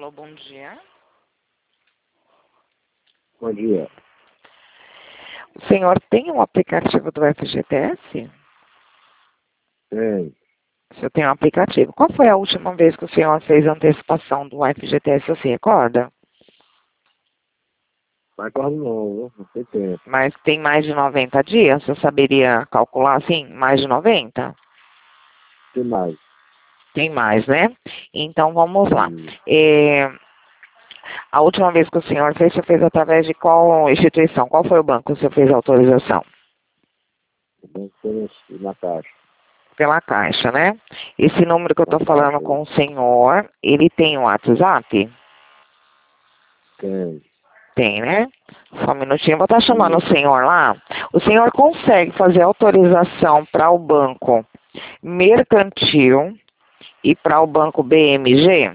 Alô, bom dia. Bom dia. O senhor tem um aplicativo do FGTS? Tem. O senhor tem um aplicativo. Qual foi a última vez que o senhor fez a antecipação do FGTS? Você se recorda? Mas corre não tem tempo. Mas tem mais de 90 dias? Você saberia calcular assim? Mais de 90? Tem mais. Tem mais, né? Então vamos lá. Hum. A última vez que o senhor fez, você fez através de qual instituição? Qual foi o banco que você fez a autorização? Tem que ser na caixa. Pela Caixa, né? Esse número que eu Na estou falando caixa. com o senhor, ele tem um WhatsApp? Tem. Tem, né? Só um minutinho, eu vou estar chamando o Isso. senhor lá. O senhor consegue fazer autorização para o banco mercantil e para o banco BMG?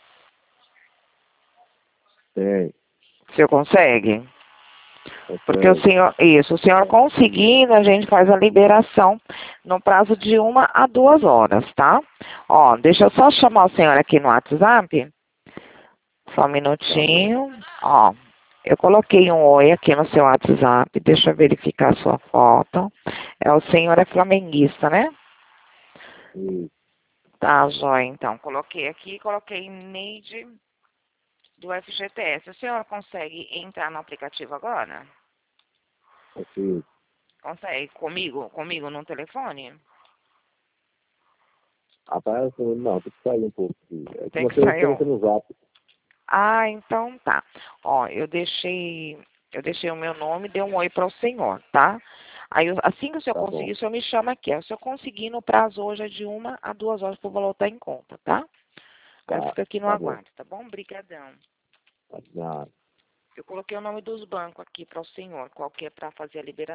Tem. O senhor consegue? Porque o Consegue. senhor, isso, o senhor conseguindo, a gente faz a liberação no prazo de 1 a 2 horas, tá? Ó, deixa eu só chamar o senhor aqui no WhatsApp. Só um Tá bom. minutinho. Ó, eu coloquei um oi aqui no seu WhatsApp. Deixa eu verificar a sua foto. O senhor é flamenguista, né? Isso. Tá, joia, então. Coloquei aqui, coloquei Neide do FGTS. O senhor consegue entrar no aplicativo agora? Consigo. Consegue? Comigo no telefone? Rapaz, não, tem que sair um pouco. É que Tem que você sair entra no zap. Ah, então tá. Ó, eu deixei o meu nome, dei um oi para o senhor, tá? Aí, assim que o senhor Tá bom. conseguir, o senhor me chama aqui. Se eu conseguir, no prazo hoje é de 1 a 2 horas para o valor estar em conta, tá? Aí eu Tá. fico aqui no Tá bom. aguardo, tá bom? Obrigadão. Tá. Eu coloquei o nome dos bancos aqui para o senhor, qual que é para fazer a liberação.